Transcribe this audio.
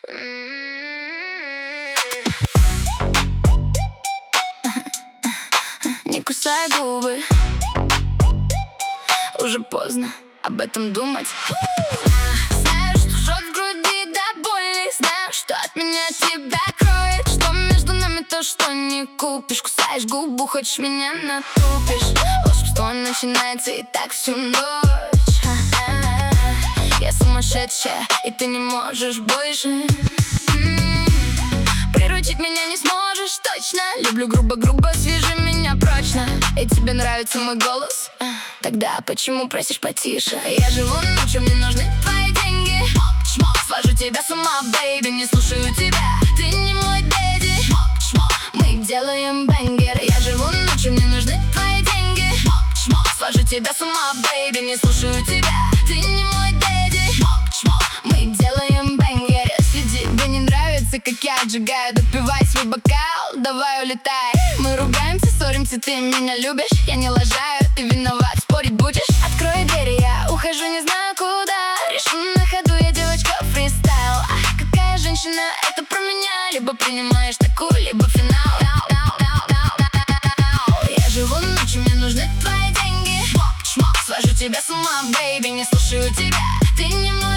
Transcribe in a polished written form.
Не кусай губы, уже поздно об этом думать. Знаю, что жжет в груди до боли, знаю, что от меня тебя кроет, что между нами то, что не купишь. Кусаешь губу, хочешь меня натупишь. Волшебство начинается и так всю ночь. Я сумасшедшая, и ты не можешь больше. Приручить меня не сможешь точно. Люблю грубо-грубо, свяжи меня прочно. И тебе нравится мой голос? Тогда почему просишь потише? Я живу ночью, мне нужны твои деньги. Свожу тебя с ума, бэйби, не слушаю тебя. Ты не мой дэдди. Мы делаем бенгер. Я живу ночью, мне нужны твои деньги. Свожу тебя с ума, бэйби, не слушаю тебя. Ты не мой дэдди. Мы делаем бенгер. Если тебе не нравится, как я отжигаю, допивай свой бокал, давай улетай. Мы ругаемся, ссоримся, ты меня любишь. Я не лажаю, ты виноват, спорить будешь? Открой двери, я ухожу, не знаю куда. Решу на ходу, я девочка фристайл. Ах, какая женщина, это про меня. Либо принимаешь такую, либо финал. Я живу ночью, мне нужны твои деньги. Свожу тебя с ума, бэйби, не слушаю тебя. Ты не мой